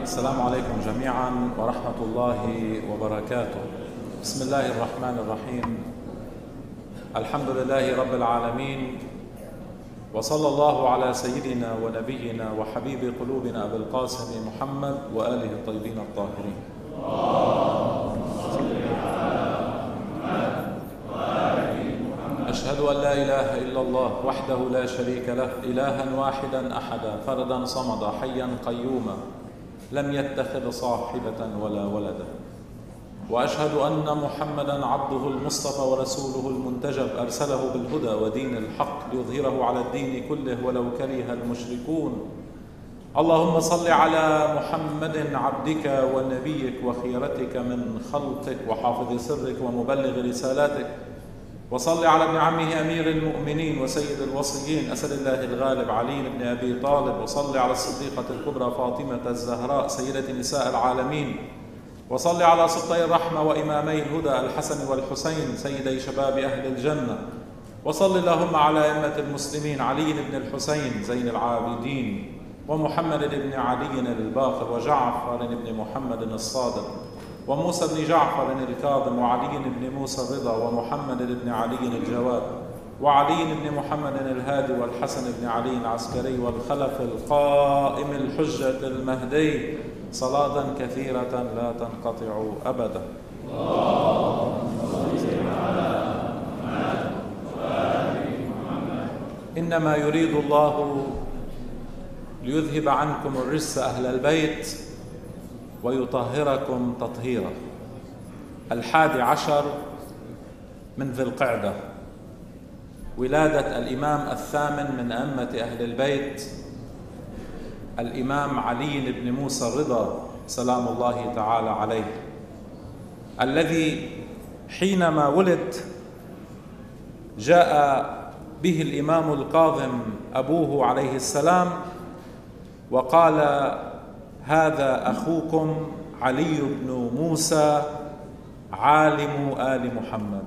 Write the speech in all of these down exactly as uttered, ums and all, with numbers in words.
السلام عليكم جميعا ورحمة الله وبركاته. بسم الله الرحمن الرحيم. الحمد لله رب العالمين، وصلى الله على سيدنا ونبينا وحبيب قلوبنا أبي القاسم محمد وآله الطيبين الطاهرين. أشهد أن لا إله إلا الله وحده لا شريك له، إلها واحدا أحدا فردا صمدا حيا قيوما لم يتخذ صاحبة ولا ولدا، وأشهد أن محمدا عبده المصطفى ورسوله المنتجب، أرسله بالهدى ودين الحق ليظهره على الدين كله ولو كره المشركون. اللهم صل على محمد عبدك ونبيك وخيرتك من خلقك وحافظ سرك ومبلغ رسالاتك، وصل على ابن عمه أمير المؤمنين وسيد الوصيين أسد الله الغالب علي بن أبي طالب، وصل على الصديقة الكبرى فاطمة الزهراء سيدة نساء العالمين، وصل على سبطي الرحمة وإمامي الهدى الحسن والحسين سيدي شباب أهل الجنة، وصل اللهم على أئمة المسلمين علي بن الحسين زين العابدين ومحمد بن علي الباقر وجعفر بن محمد الصادق وموسى بن جعفر الكاظم وعلي بن موسى الرضا ومحمد بن علي الجواد وعلي بن محمد الهادي والحسن بن علي العسكري والخلف القائم الحجة المهدي، صلاة كثيرة لا تنقطع أبدا. إنما يريد الله ليذهب عنكم الرجس أهل البيت ويطهركم تطهيرا. الحادي عشر من ذي القعدة، ولادة الإمام الثامن من أئمة أهل البيت الإمام علي بن موسى الرضا سلام الله تعالى عليه، الذي حينما ولد جاء به الإمام الكاظم أبوه عليه السلام وقال: هذا أخوكم علي بن موسى عالم آل محمد.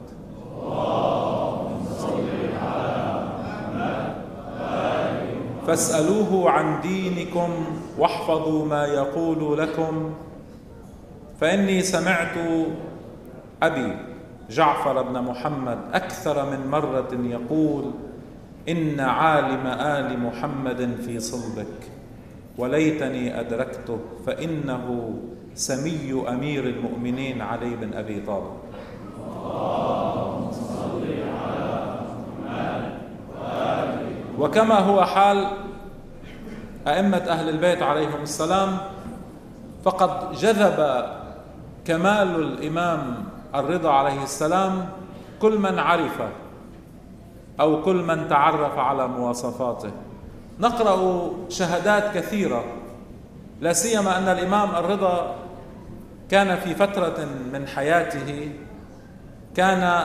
فاسألوه عن دينكم واحفظوا ما يقول لكم، فإني سمعت أبي جعفر بن محمد أكثر من مرة يقول: إن عالم آل محمد في صلبك، وليتني أدركته، فإنه سمي أمير المؤمنين علي بن أبي طالب. وكما هو حال أئمة أهل البيت عليهم السلام، فقد جذب كمال الإمام الرضا عليه السلام كل من عرفه أو كل من تعرف على مواصفاته. نقرأ شهادات كثيرة، لا سيما أن الإمام الرضا كان في فترة من حياته كان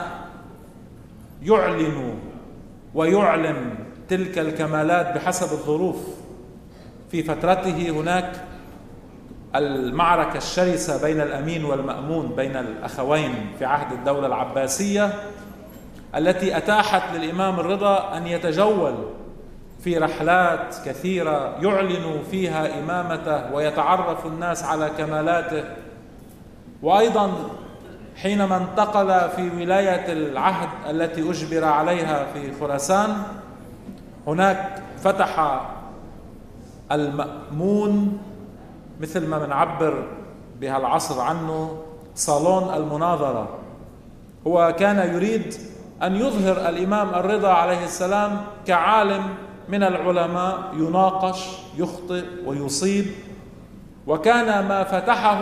يعلن ويعلم تلك الكمالات بحسب الظروف. في فترته هناك المعركة الشرسة بين الأمين والمأمون بين الأخوين في عهد الدولة العباسية، التي أتاحت للإمام الرضا أن يتجول في رحلات كثيرة يعلن فيها إمامته ويتعرف الناس على كمالاته. وأيضا حينما انتقل في ولاية العهد التي أجبر عليها في خراسان، هناك فتح المأمون مثل ما بنعبر بهالعصر عنه صالون المناظرة. هو كان يريد أن يظهر الإمام الرضا عليه السلام كعالم من العلماء يناقش يخطئ ويصيب، وكان ما فتحه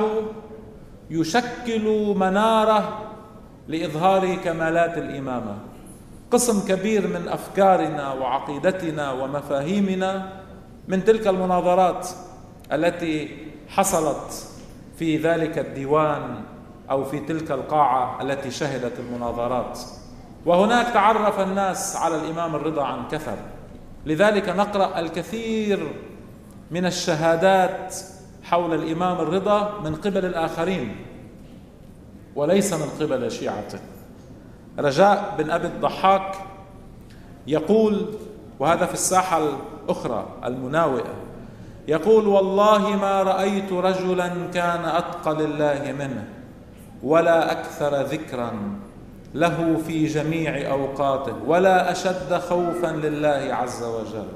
يشكل منارة لإظهار كمالات الإمامة. قسم كبير من أفكارنا وعقيدتنا ومفاهيمنا من تلك المناظرات التي حصلت في ذلك الديوان أو في تلك القاعة التي شهدت المناظرات، وهناك تعرف الناس على الإمام الرضا عن كثر. لذلك نقرأ الكثير من الشهادات حول الإمام الرضا من قبل الآخرين وليس من قبل شيعته. رجاء بن أبي الضحاك يقول، وهذا في الساحة الأخرى المناوئة، يقول: والله ما رأيت رجلا كان أتقى لله منه ولا أكثر ذكرا له في جميع أوقاته ولا أشد خوفا لله عز وجل.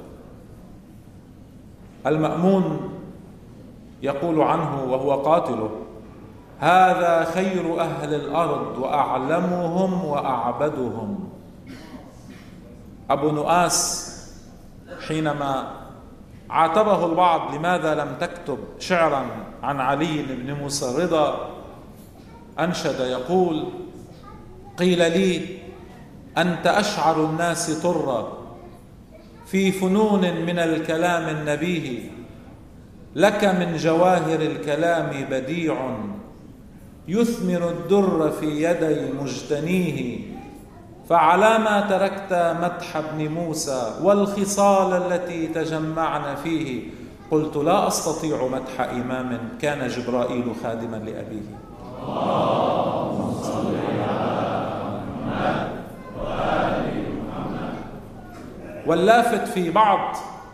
المأمون يقول عنه وهو قاتله: هذا خير أهل الأرض وأعلمهم وأعبدهم. أبو نؤاس حينما عاتبه البعض لماذا لم تكتب شعرا عن علي بن موسى الرضا أنشد يقول: قيل لي أنت أشعر الناس طرا في فنون من الكلام النبيه، لك من جواهر الكلام بديع يثمر الدر في يدي مجتنيه، فعلى ما تركت مدح ابن موسى والخصال التي تجمعن فيه؟ قلت: لا أستطيع مدح إمام كان جبرائيل خادما لأبيه. اللهم صل على محمد وآل محمد. واللافت في بعض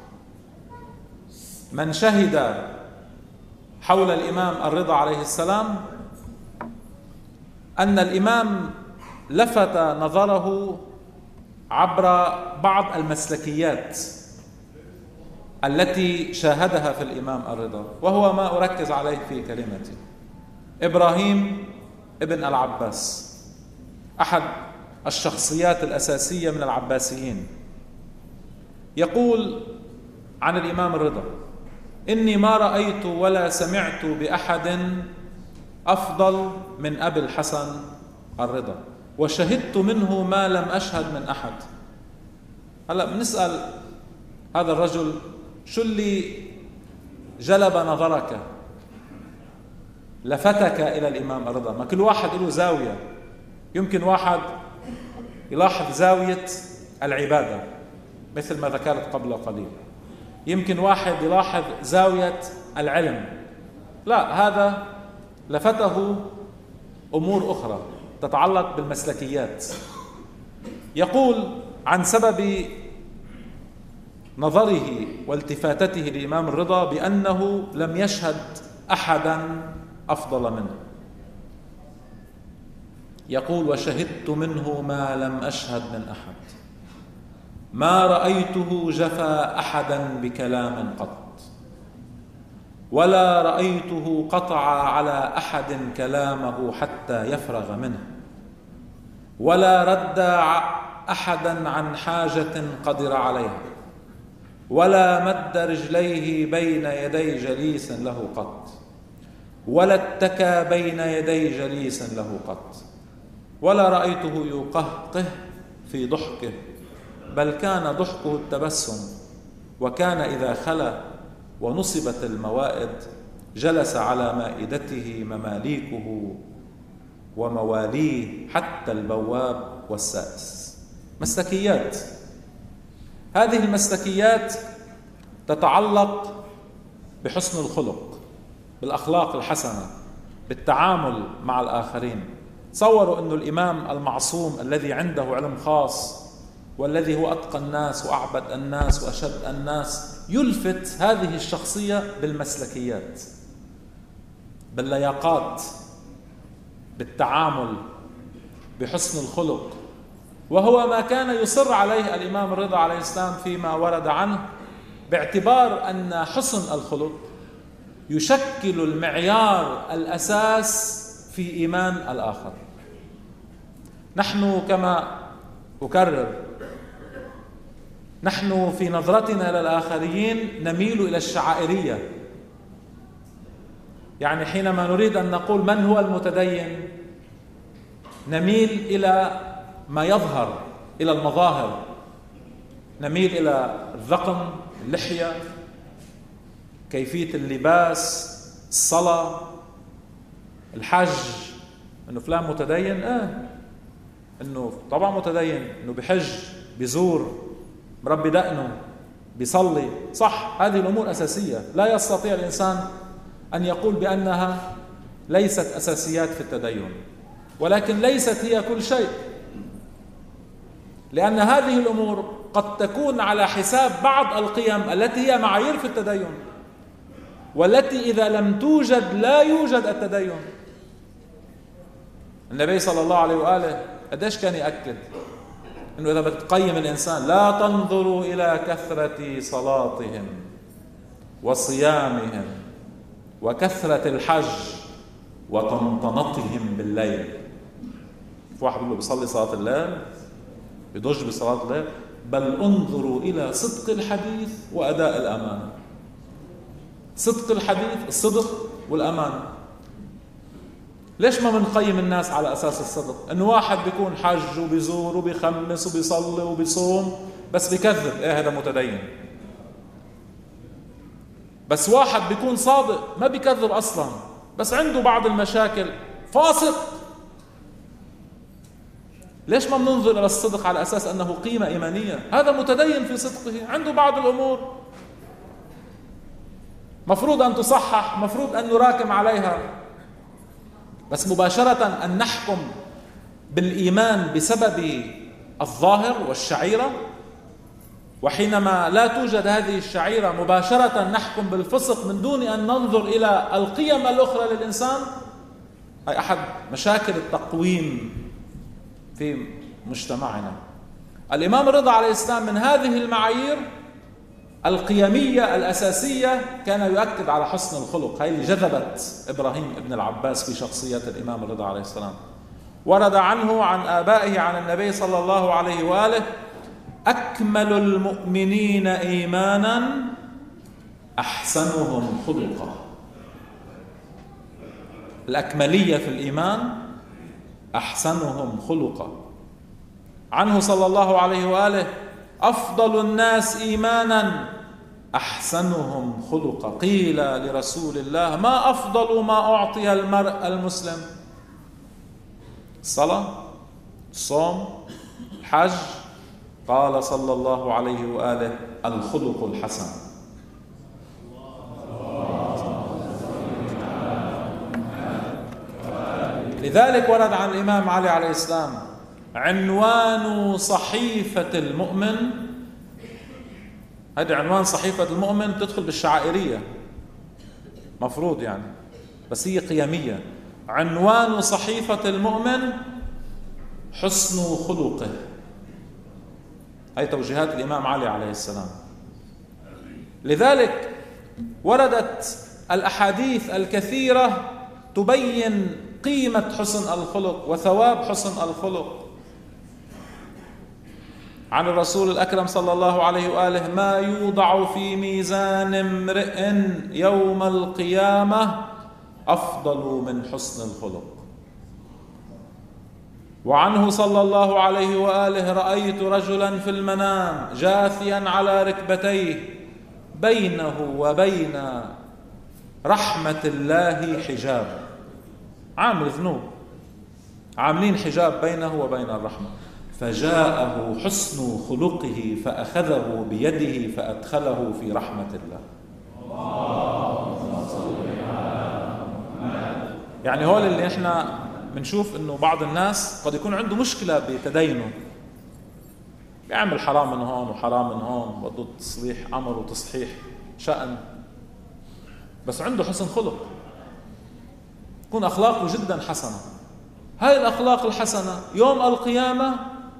من شهد حول الإمام الرضا عليه السلام أن الإمام لفت نظره عبر بعض المسلكيات التي شاهدها في الإمام الرضا، وهو ما أركز عليه في كلمتي. إبراهيم ابن العباس أحد الشخصيات الأساسية من العباسيين، يقول عن الإمام الرضا: إني ما رأيت ولا سمعت بأحد أفضل من أبي الحسن الرضا، وشهدت منه ما لم أشهد من أحد. هلأ بنسأل هذا الرجل: شو اللي جلب نظرك لفتك إلى الإمام الرضا؟ ما كل واحد له زاوية. يمكن واحد يلاحظ زاوية العبادة مثل ما ذكرت قبل قليل، يمكن واحد يلاحظ زاوية العلم. لا، هذا لفته أمور أخرى تتعلق بالمسلكيات. يقول عن سبب نظره والتفاتته للإمام الرضا بأنه لم يشهد أحدا أفضل منه. يقول: وشهدت منه ما لم أشهد من أحد، ما رأيته جفى أحدا بكلام قط، ولا رأيته قطع على أحد كلامه حتى يفرغ منه، ولا رد أحدا عن حاجة قدر عليها، ولا مد رجليه بين يدي جليس له قط، ولا اتكى بين يدي جليس له قط، ولا رأيته يقهقه في ضحكه، بل كان ضحكه التبسم. وكان إذا خلا ونصبت الموائد جلس على مائدته مماليكه ومواليه حتى البواب والسائس. مسلكيات. هذه المسلكيات تتعلق بحسن الخلق، بالأخلاق الحسنة، بالتعامل مع الآخرين. تصوروا أن الإمام المعصوم الذي عنده علم خاص والذي هو أتقى الناس وأعبد الناس وأشد الناس يلفت هذه الشخصية بالمسلكيات، باللياقات، بالتعامل، بحسن الخلق، وهو ما كان يصر عليه الإمام الرضا عليه السلام فيما ورد عنه، باعتبار أن حسن الخلق يشكل المعيار الأساس في إيمان الآخر. نحن كما أكرر، نحن في نظرتنا للآخرين نميل إلى الشعائرية. يعني حينما نريد أن نقول من هو المتدين نميل إلى ما يظهر، إلى المظاهر، نميل إلى الذقن، اللحية، كيفية اللباس، الصلاة، الحج. إنه فلان متدين، آه إنه طبعا متدين، إنه بحج، بزور، مربي دقنه، بيصلي، صح. هذه الأمور أساسية، لا يستطيع الإنسان أن يقول بأنها ليست أساسيات في التدين، ولكن ليست هي كل شيء، لأن هذه الأمور قد تكون على حساب بعض القيم التي هي معايير في التدين. والتي إذا لم توجد لا يوجد التدين. النبي صلى الله عليه وآله قديش كان يأكد إنه إذا بتقيم الإنسان لا تنظروا إلى كثرة صلاتهم وصيامهم وكثرة الحج وطنطنتهم بالليل. في واحد بيقول له بيصلي صلاة الليل، بيضج بصلاة الليل، بل انظروا إلى صدق الحديث وأداء الأمانة. صدق الحديث، الصدق والأمانة. ليش ما بنقيم الناس على أساس الصدق؟ إنه واحد بيكون حج وبيزور وبيخمس وبيصلي وبيصوم بس بيكذب، إيه هذا متدين. بس واحد بيكون صادق ما بيكذب أصلا بس عنده بعض المشاكل، فاسق. ليش ما بننظر إلى الصدق على أساس أنه قيمة إيمانية؟ هذا متدين في صدقه، عنده بعض الأمور مفروض أن تصحح، مفروض أن نراكم عليها، بس مباشرة أن نحكم بالإيمان بسبب الظاهر والشعيرة، وحينما لا توجد هذه الشعيرة مباشرة نحكم بالفسق من دون أن ننظر إلى القيم الأخرى للإنسان. هي أحد مشاكل التقويم في مجتمعنا. الإمام الرضا عليه السلام من هذه المعايير القيمية الأساسية كان يؤكد على حسن الخلق. هي اللي جذبت إبراهيم ابن العباس في شخصية الإمام الرضا عليه السلام. ورد عنه عن آبائه عن النبي صلى الله عليه وآله: أكمل المؤمنين إيمانا أحسنهم خلقا. الأكملية في الإيمان أحسنهم خلقا. عنه صلى الله عليه وآله: أفضل الناس إيمانا أحسنهم خلقا. قيل لرسول الله: ما أفضل ما أعطي المرء المسلم؟ الصلاة، الصوم، الحج. قال صلى الله عليه وآله: الخلق الحسن. لذلك ورد عن الإمام علي عليه السلام: عنوان صحيفة المؤمن، هذا عنوان صحيفة المؤمن تدخل بالشعائرية مفروض يعني، بس هي قيمية. عنوان صحيفة المؤمن حسن خلقه. هي توجيهات الإمام علي عليه السلام. لذلك وردت الأحاديث الكثيرة تبين قيمة حسن الخلق وثواب حسن الخلق. عن الرسول الأكرم صلى الله عليه وآله: ما يوضع في ميزان امرئ يوم القيامة أفضل من حسن الخلق. وعنه صلى الله عليه وآله: رأيت رجلا في المنام جاثيا على ركبتيه بينه وبين رحمة الله حجاب. عامل ذنوب، عاملين حجاب بينه وبين الرحمة، فجاءه حسن خلقه فأخذه بيده فأدخله في رحمة الله. يعني هول اللي احنا بنشوف انه بعض الناس قد يكون عنده مشكلة بتدينه، بيعمل حرام من هون وحرام من هون، بده تصليح امر وتصحيح شأن، بس عنده حسن خلق، تكون اخلاقه جدا حسنة. هاي الاخلاق الحسنة يوم القيامة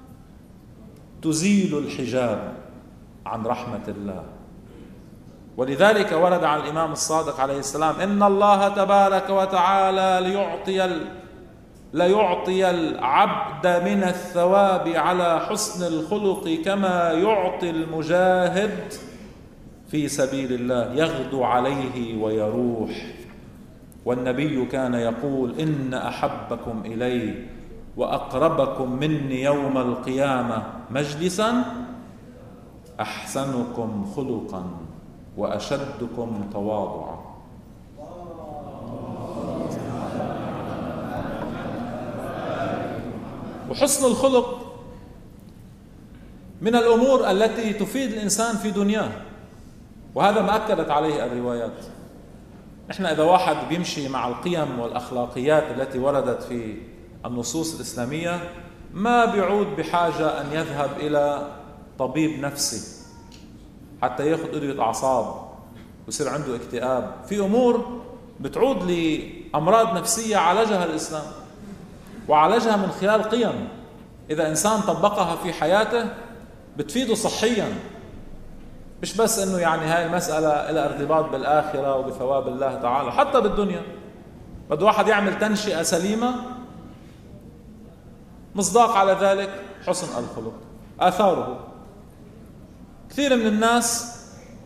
تزيل الحجاب عن رحمة الله. ولذلك ورد عن الإمام الصادق عليه السلام: إن الله تبارك وتعالى ليعطي ليعطي العبد من الثواب على حسن الخلق كما يعطي المجاهد في سبيل الله يغدو عليه ويروح. والنبي كان يقول: إن أحبكم إلي وأقربكم مني يوم القيامة مجلسا أحسنكم خلقا وأشدكم تواضعا. وحسن الخلق من الأمور التي تفيد الإنسان في دنياه، وهذا ما أكدت عليه الروايات. إحنا إذا واحد بيمشي مع القيم والأخلاقيات التي وردت في النصوص الإسلامية ما بيعود بحاجة أن يذهب إلى طبيب نفسي حتى يأخذ أدوية أعصاب ويصير عنده اكتئاب. في أمور بتعود لأمراض نفسية عالجها الإسلام، وعالجها من خلال قيم إذا إنسان طبقها في حياته بتفيده صحيا، مش بس إنه يعني هاي المسألة لها ارتباط بالآخرة وبثواب الله تعالى، حتى بالدنيا بده واحد يعمل تنشئة سليمة. مصداق على ذلك حسن الخلق. آثاره كثير من الناس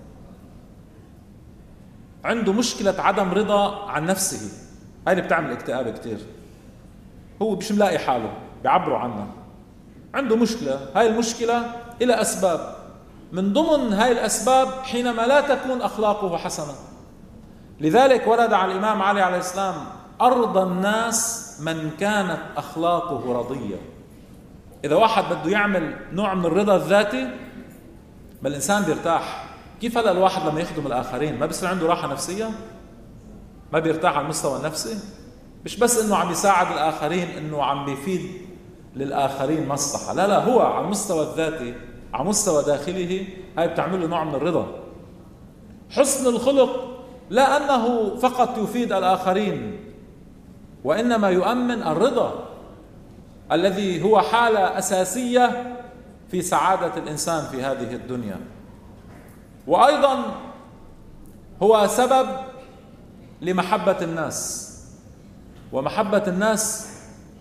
عنده مشكلة عدم رضا عن نفسه، هاي اللي بتعمل اكتئاب كتير. هو مش ملاقي حاله، بيعبروا عنها، عنده مشكلة. هاي المشكلة إلى أسباب، من ضمن هاي الأسباب حينما لا تكون أخلاقه حسنة. لذلك ورد على الإمام علي عليه السلام: أرضى الناس من كانت أخلاقه رضية. إذا واحد بده يعمل نوع من الرضا الذاتي، ما الإنسان بيرتاح. كيف هلا الواحد لما يخدم الآخرين ما بيصير عنده راحة نفسية؟ ما بيرتاح على المستوى النفسي؟ مش بس إنه عم يساعد الآخرين، إنه عم بيفيد للآخرين مصلحة، لا لا، هو على المستوى الذاتي، على مستوى داخله، هاي بتعمل له نوع من الرضا. حسن الخلق لا أنه فقط يفيد الآخرين، وإنما يؤمن الرضا الذي هو حالة أساسية في سعادة الإنسان في هذه الدنيا، وأيضا هو سبب لمحبة الناس. ومحبة الناس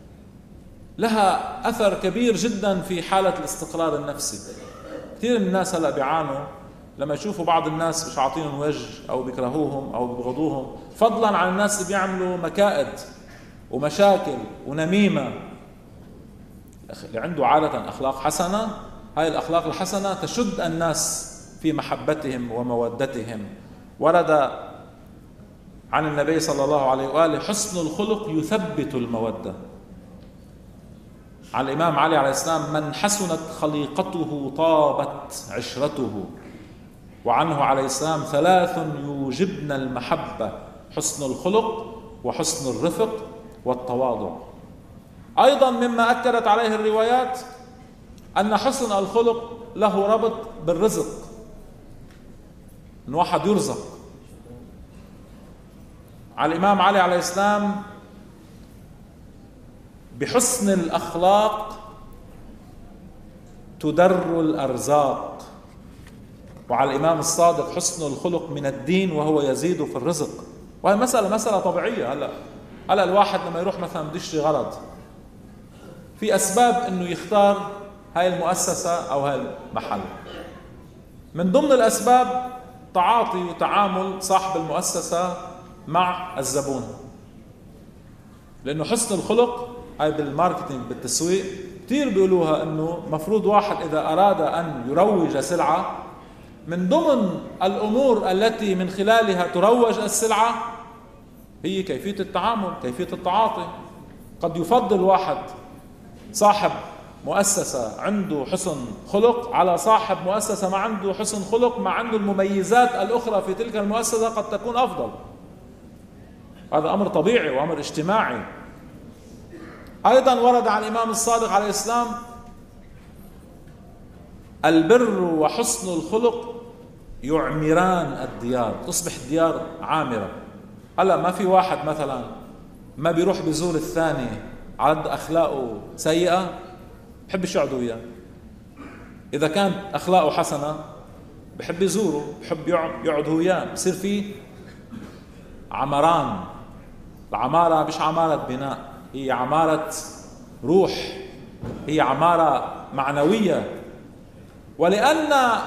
لها أثر كبير جدا في حالة الاستقرار النفسي. كثير من الناس هلأ بيعانوا لما يشوفوا بعض الناس مش عاطينهم وجه أو بيكرهوهم أو بيبغضوهم، فضلا عن الناس اللي بيعملوا مكائد ومشاكل ونميمة. اللي عنده عادة أخلاق حسنة، هاي الأخلاق الحسنة تشد الناس في محبتهم ومودتهم. ورد عن النبي صلى الله عليه وآله: حسن الخلق يثبت المودة. على الإمام علي عليه السلام: من حسنت خليقته طابت عشرته. وعنه عليه السلام: ثلاث يوجبن المحبة: حسن الخلق وحسن الرفق والتواضع. أيضا مما أكدت عليه الروايات أن حسن الخلق له ربط بالرزق، أن واحد يرزق. على الإمام علي عليه السلام: بحسن الأخلاق تدر الأرزاق. وعلى الإمام الصادق: حسن الخلق من الدين وهو يزيد في الرزق. وهي مسألة مسألة طبيعية. هلا هلا الواحد لما يروح مثلا بده يشتري غرض، في أسباب إنه يختار هاي المؤسسة أو هاي المحل. من ضمن الأسباب تعاطي وتعامل صاحب المؤسسة مع الزبون، لأنه حسن الخلق هاي بالماركتينج بالتسويق كتير بيقولوها، إنه مفروض واحد إذا أراد أن يروج سلعة، من ضمن الأمور التي من خلالها تروج السلعة هي كيفية التعامل، كيفية التعاطي. قد يفضل واحد صاحب مؤسسة عنده حسن خلق على صاحب مؤسسة ما عنده حسن خلق، مع عنده المميزات الأخرى في تلك المؤسسة قد تكون أفضل. هذا أمر طبيعي وأمر اجتماعي. أيضا ورد عن الإمام الصادق عليه السلام: البر وحسن الخلق يعمران الديار. تصبح الديار عامرة. هلا ما في واحد مثلا ما بيروح بيزور الثاني على أخلاقه سيئة بحبش يقعد وياه. إذا كانت أخلاقه حسنة بحب يزوره، بحب يقعد وياه، بصير فيه عمران. العمارة مش عمارة بناء، هي عمارة روح، هي عمارة معنوية. ولأن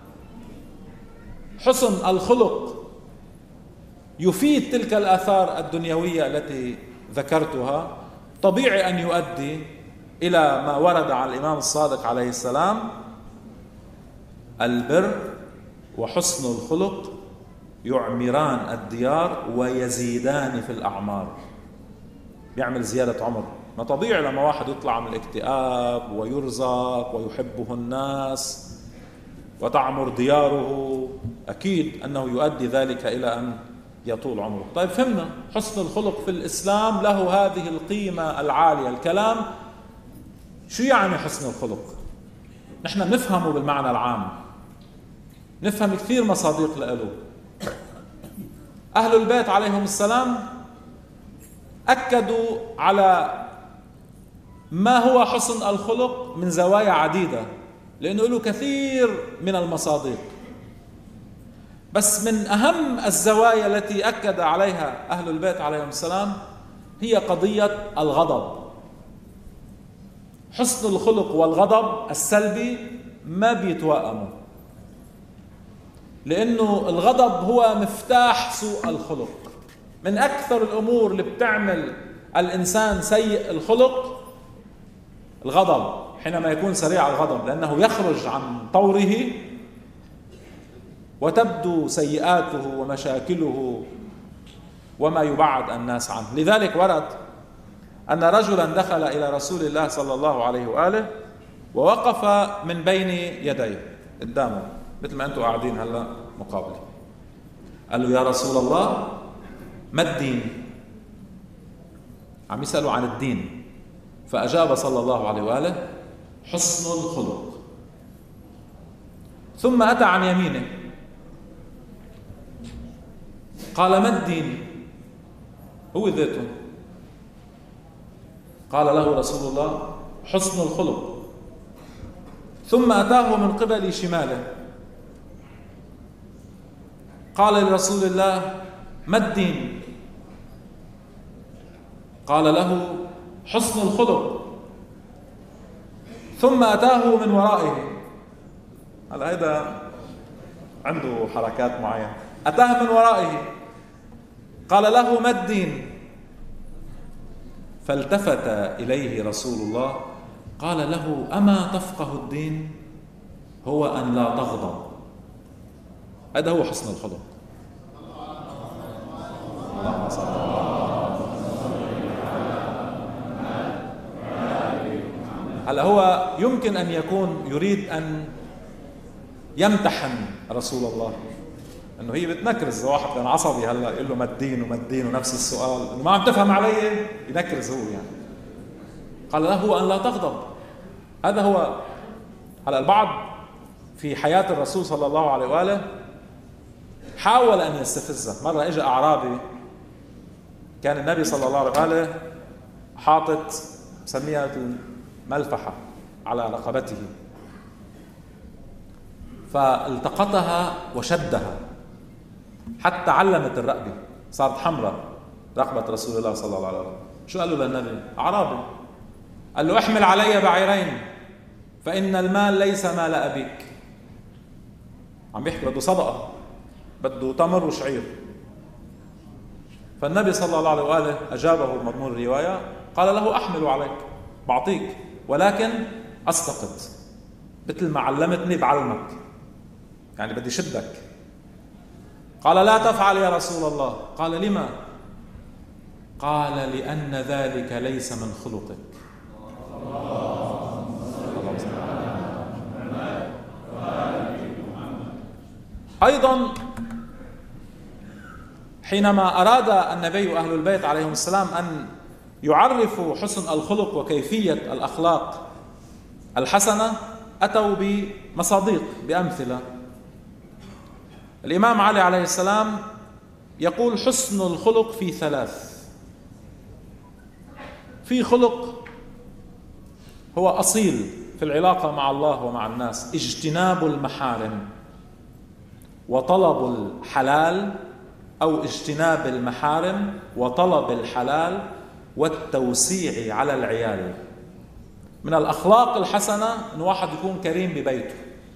حسن الخلق يفيد تلك الآثار الدنيوية التي ذكرتها، طبيعي أن يؤدي إلى ما ورد عن الإمام الصادق عليه السلام: البر وحسن الخلق يعمران الديار ويزيدان في الأعمار. بيعمل زيادة عمر. ما طبيعي لما واحد يطلع من الاكتئاب ويرزق ويحبه الناس وتعمر دياره، أكيد أنه يؤدي ذلك إلى أن يطول عمره. طيب فهمنا حسن الخلق في الإسلام له هذه القيمة العالية. الكلام شو يعني حسن الخلق؟ نحن نفهمه بالمعنى العام، نفهم كثير مصادق له. أهل البيت عليهم السلام أكدوا على ما هو حسن الخلق من زوايا عديدة، لأنه له كثير من المصادق، بس من أهم الزوايا التي أكد عليها أهل البيت عليهم السلام هي قضية الغضب. حسن الخلق والغضب السلبي ما بيتوائموا، لأنه الغضب هو مفتاح سوء الخلق. من أكثر الأمور اللي بتعمل الإنسان سيء الخلق الغضب، حينما يكون سريع الغضب، لأنه يخرج عن طوره وتبدو سيئاته ومشاكله وما يبعد الناس عنه. لذلك ورد أن رجلا دخل إلى رسول الله صلى الله عليه وآله ووقف من بين يديه قدامه مثل ما أنتم قاعدين هلا مقابلي. قال له: يا رسول الله، ما الدين؟ عم يسألوا عن الدين. فأجاب صلى الله عليه وآله: حسن الخلق. ثم أتى عن يمينه قال: ما الدين؟ هو ذاته. قال له رسول الله: حسن الخلق. ثم أتاه من قبل شماله قال لرسول الله: ما الدين؟ قال له: حسن الخلق. ثم أتاه من ورائه. هذا هذا عنده حركات معينة. أتاه من ورائه قال له: ما الدين؟ فالتفت إليه رسول الله قال له: أما تفقه الدين؟ هو أن لا تغضب. هذا هو حسن الخلق. اللهم صل على هلا هو يمكن أن يكون يريد أن يمتحن رسول الله، أنه هي بتنكرز. واحد كان عصبي هلا يقول له ما الدين وما الدين ونفس السؤال، إنه ما عم تفهم علي، ينكرز هو يعني. قال له: هو أن لا تغضب. هذا هو. هلا البعض في حياة الرسول صلى الله عليه وآله حاول أن يستفزه. مرة إجا أعرابي، كان النبي صلى الله عليه وآله حاطط سميها ملفحة على رقبته، فالتقطها وشدها حتى علمت الرقبة، صارت حمراء رقبة رسول الله صلى الله عليه وسلم. شو قال له للنبي؟ أعرابي. قال له: احمل علي بعيرين فإن المال ليس مال أبيك. عم بيحكي بده صدقة، بده تمر وشعير. فالنبي صلى الله عليه وآله أجابه بمضمون الرواية قال له: أحمل عليك، بعطيك، ولكن أستقط، مثل ما علمتني بعلمك، يعني بدي شدك. قال: لا تفعل يا رسول الله. قال: لما؟ قال: لأن ذلك ليس من خلقك. أيضا حينما أراد النبي وأهل البيت عليهم السلام أن يعرفوا حسن الخلق وكيفية الأخلاق الحسنة أتوا بمصادق، بأمثلة. الإمام علي عليه السلام يقول: حسن الخلق في ثلاث. في خلق هو أصيل في العلاقة مع الله ومع الناس، اجتناب المحارم وطلب الحلال، أو اجتناب المحارم وطلب الحلال والتوسيع على العيال. من الأخلاق الحسنة أن واحد يكون كريم ببيته،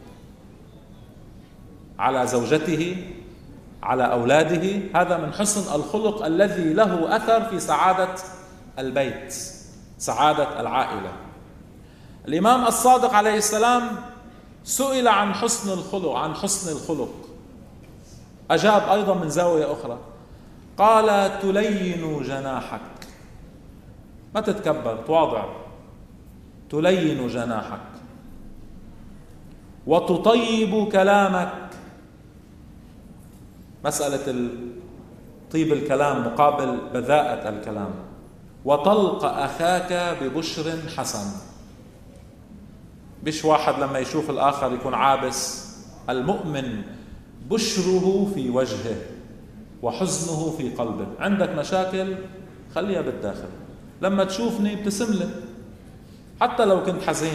على زوجته، على أولاده. هذا من حسن الخلق الذي له أثر في سعادة البيت، سعادة العائلة. الإمام الصادق عليه السلام سئل عن حسن الخلق، عن حسن الخلق، أجاب أيضا من زاوية أخرى. قال: تلين جناحك، ما تتكبر، تواضع، تلين جناحك، وتطيب كلامك، مسألة طيب الكلام مقابل بذاءة الكلام، وطلق أخاك ببشر حسن. بش واحد لما يشوف الآخر يكون عابس، المؤمن بشره في وجهه، وحزنه في قلبه. عندك مشاكل خليها بالداخل، لما تشوفني ابتسم لي حتى لو كنت حزين.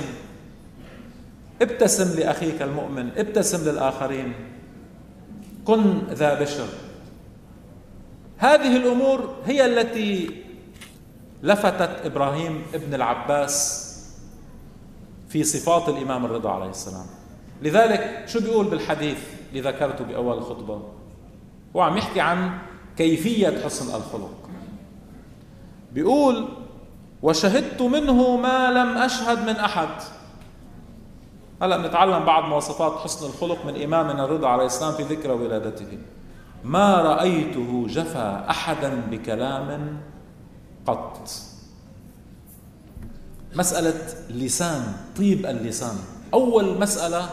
ابتسم لأخيك المؤمن، ابتسم للآخرين، كن ذا بشر. هذه الأمور هي التي لفتت إبراهيم ابن العباس في صفات الإمام الرضا عليه السلام. لذلك شو بيقول بالحديث اللي ذكرته بأول الخطبة؟ هو عم يحكي عن كيفية حسن الخلق. بيقول: وشهدت منه ما لم أشهد من أحد. هلأ بنتعلم بعض مواصفات حسن الخلق من إمامنا الرضا عليه السلام في ذكرى ولادته. ما رأيته جفا أحدا بكلام قط. مسألة لسان، طيب اللسان، أول مسألة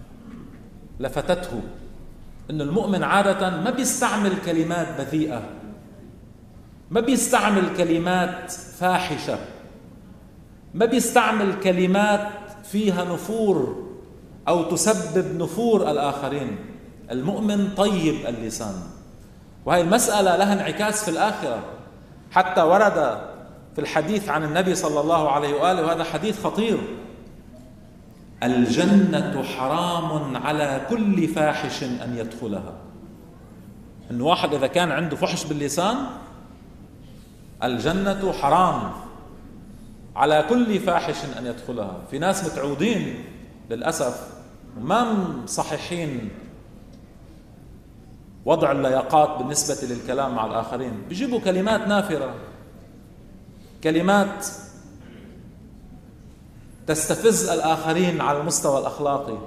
لفتته إن المؤمن عادة ما بيستعمل كلمات بذيئة، ما بيستعمل كلمات فاحشة، ما بيستعمل كلمات فيها نفور أو تسبب نفور الآخرين. المؤمن طيب اللسان، وهي المسألة لها انعكاس في الآخرة. حتى ورد في الحديث عن النبي صلى الله عليه وآله، وهذا حديث خطير: الجنة حرام على كل فاحش أن يدخلها. إن واحد إذا كان عنده فحش باللسان، الجنة حرام على كل فاحش أن يدخلها. في ناس متعودين للأسف وما مصححين وضع اللياقات بالنسبة للكلام مع الآخرين، بيجيبوا كلمات نافرة، كلمات تستفز الآخرين على المستوى الأخلاقي.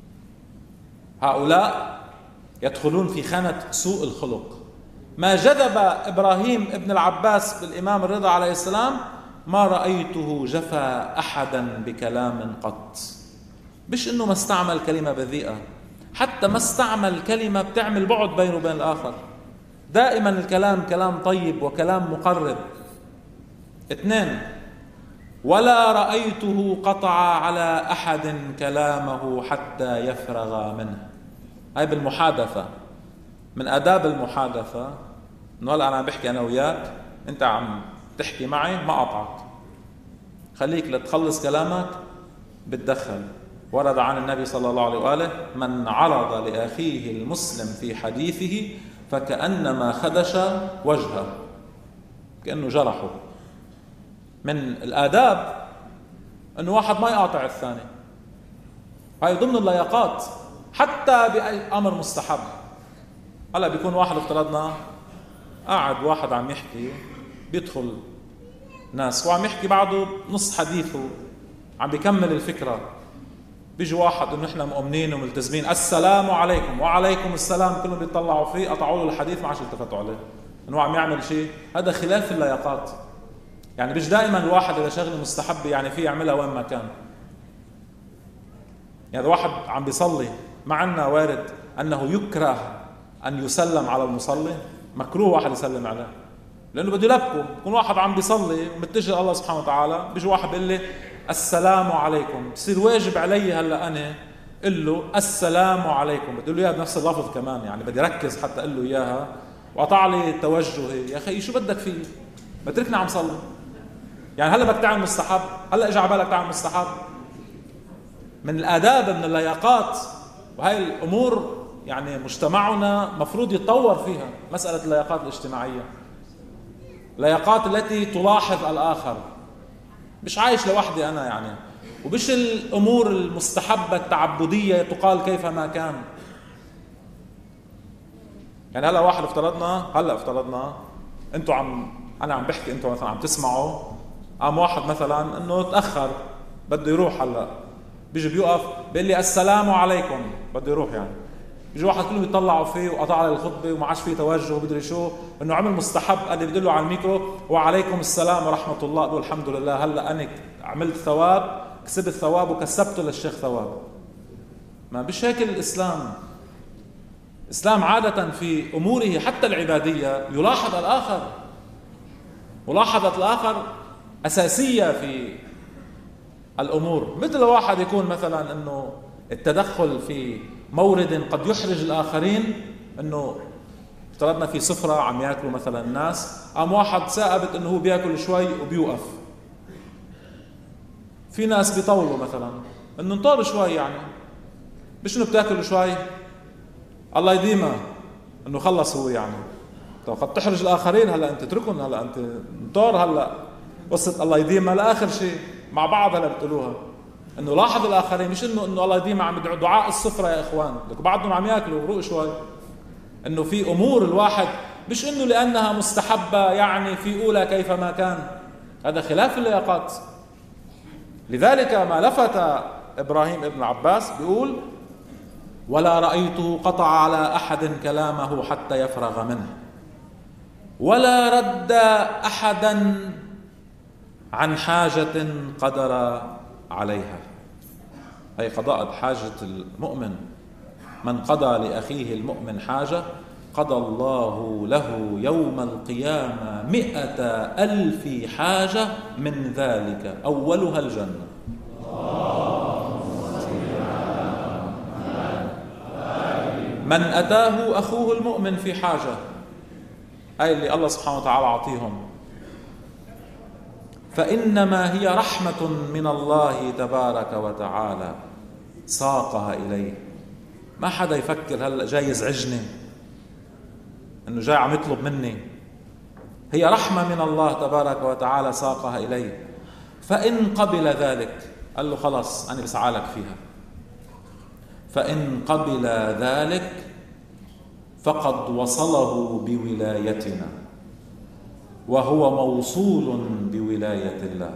هؤلاء يدخلون في خانة سوء الخلق. ما جذب إبراهيم ابن العباس بالإمام الرضا عليه السلام: ما رأيته جفا أحدا بكلام قط. مش إنه ما استعمل كلمة بذيئة، حتى ما استعمل كلمة بتعمل بعد بينه وبين الآخر. دائما الكلام كلام طيب وكلام مقرب. اثنين: ولا رأيته قطع على أحد كلامه حتى يفرغ منه. هاي بالمحادثة، من آداب المحادثة إنه هلأ أنا بحكي أنا وياك، أنت عم تحكي معي ما أقطعك، خليك لتخلص كلامك بتدخل. ورد عن النبي صلى الله عليه وآله: من عرض لأخيه المسلم في حديثه فكأنما خدش وجهه، كأنه جرحه. من الآداب أنه واحد ما يقاطع الثاني، هاي ضمن اللياقات حتى بأمر مستحب. هلا بيكون واحد افترضنا قاعد واحد عم يحكي، بيدخل ناس وعم يحكي بعده نص حديثه عم بيكمل الفكرة، بيجي واحد انه احنا مؤمنين وملتزمين، السلام عليكم وعليكم السلام، كلهم بيطلعوا فيه، قطعوا له الحديث ما عادش التفتوا عليه انه عم يعمل شيء. هذا خلاف اللياقات. يعني مش دائما الواحد اذا شغله مستحب يعني فيه يعملها وين ما كان. يعني واحد عم بيصلي، ما عنا وارد انه يكره ان يسلم على المصلي، مكروه واحد يسلم عليه لانه بده يلبكه. يكون واحد عم بيصلي ومتجه الله سبحانه وتعالى، بيجي واحد بيقول لي السلام عليكم، بصير واجب علي هلا انا قل له السلام عليكم، بدي له اياها بنفس اللفظ كمان، يعني بدي ركز حتى اقول له اياها، وقطع لي توجهي. يا اخي شو بدك فيه؟ ما تركنا عم صلي. يعني هلا بدك تعمل مستحب، هلا اجى على بالك تعمل مستحب. من الآداب، من اللياقات، وهي الامور يعني مجتمعنا مفروض يتطور فيها. مسألة اللياقات الاجتماعية، اللياقات التي تلاحظ الآخر، مش عايش لوحدي أنا يعني، ومش الأمور المستحبة التعبدية تقال كيفما كان. يعني هلا واحد افترضنا هلا افترضنا انتوا عم أنا عم بحكي، انتوا مثلا عم تسمعوا، قام واحد مثلا انه تأخر بده يروح، هلا بيجي بيوقف بيقول لي السلام عليكم، بده يروح. يعني بيجي واحد كلهم يطلعوا فيه وقطع على الخطبة وما عادش فيه توجه وبدري شو، انه عمل مستحب، قال لي بدله على الميكرو وعليكم السلام ورحمة الله، قال الحمد لله هلا انا عملت ثواب، كسبت ثواب وكسبته للشيخ ثواب. ما مش هيك الإسلام. الإسلام عادة في أموره حتى العبادية يلاحظ الآخر. ملاحظة الآخر أساسية في الأمور. مثل واحد يكون مثلا أنه التدخل في مورد قد يحرج الآخرين، أنه افترضنا في سفرة عم ياكلوا مثلا الناس، قام واحد ثاقبت انه هو بياكل شوي وبيوقف. في ناس بيطولوا مثلا انه انطر شوي، يعني مش انه بتاكل شوي الله يديمها انه خلص هو، يعني طب قد تحرج الاخرين، هلا انت اتركهم، هلا انت انطر، هلا قصة الله يديمها لاخر شيء مع بعض هلا بتقولوها، انه لاحظ الاخرين، مش انه انه الله يديمها عم يدعوا دعاء السفرة يا اخوان، لك بعضهم عم ياكلوا روق شوي. انه في امور الواحد مش انه لانها مستحبة يعني في اولى كيفما كان، هذا خلاف اللياقات. لذلك ما لفت ابراهيم ابن عباس بيقول: ولا رأيته قطع على احد كلامه حتى يفرغ منه، ولا رد احدا عن حاجة قدر عليها، أي قضاء حاجة المؤمن. من قضى لأخيه المؤمن حاجة قضى الله له يوم القيامة مئة ألف حاجة من ذلك أولها الجنة. من أتاه أخوه المؤمن في حاجة، أي اللي الله سبحانه وتعالى عطيهم، فإنما هي رحمة من الله تبارك وتعالى ساقها إليه. ما حدا يفكر هلأ جاي يزعجني، إنه جاي عم يطلب مني، هي رحمة من الله تبارك وتعالى ساقها إليه. فإن قبل ذلك قال له خلاص أنا بسعالك فيها، فإن قبل ذلك فقد وصله بولايتنا، وهو موصول بولاية الله.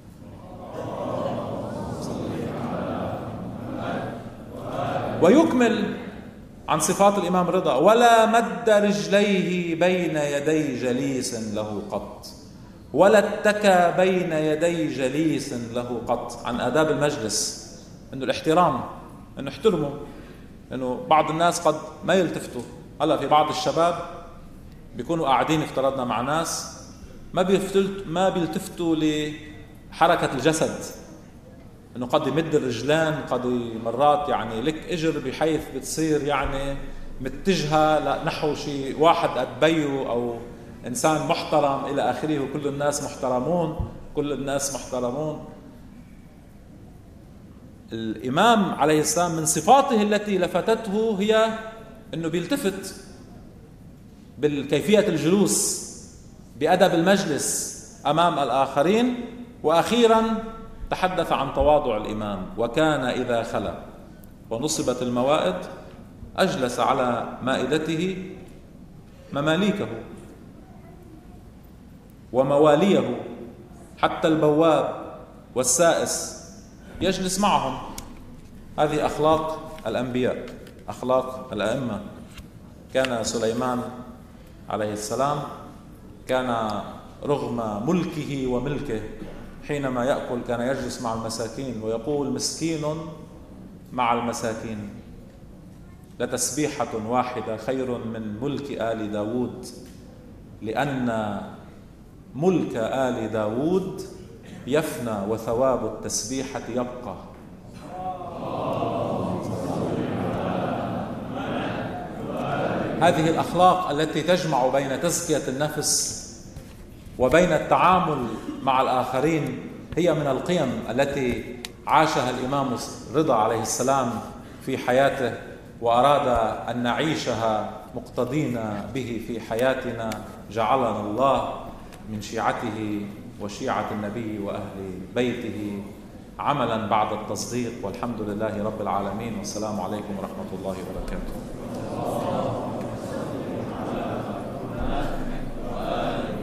ويكمل عن صفات الإمام رضا: ولا مد رجليه بين يدي جليس له قط، ولا اتكى بين يدي جليس له قط. عن آداب المجلس إنه الاحترام، إنه احترموا، إنه بعض الناس قد ما يلتفتوا. هلا في بعض الشباب بيكونوا قاعدين افترضنا مع ناس ما بيلتفتوا ما بيلتفتوا لحركة الجسد، انه قد يمد الرجلان، قد مرات يعني لك اجر بحيث بتصير يعني متجهة نحو شيء واحد قد بيه او انسان محترم الى اخره، وكل الناس محترمون، كل الناس محترمون. الامام عليه السلام من صفاته التي لفتته هي انه بيلتفت بالكيفية الجلوس، بأدب المجلس أمام الآخرين. وأخيرا تحدث عن تواضع الإمام: وكان إذا خلا ونصبت الموائد أجلس على مائدته مماليكه ومواليه، حتى البواب والسائس يجلس معهم. هذه أخلاق الأنبياء، أخلاق الأئمة. كان سليمان عليه السلام كان رغم ملكه وملكه حينما يأكل كان يجلس مع المساكين ويقول: مسكين مع المساكين، لتسبيحة واحدة خير من ملك آل داود، لأن ملك آل داود يفنى وثواب التسبيحة يبقى. هذه الأخلاق التي تجمع بين تزكية النفس وبين التعامل مع الآخرين هي من القيم التي عاشها الإمام رضا عليه السلام في حياته، وأراد أن نعيشها مقتدين به في حياتنا. جعلنا الله من شيعته وشيعة النبي وأهل بيته عملا بعد التصديق، والحمد لله رب العالمين، والسلام عليكم ورحمة الله وبركاته.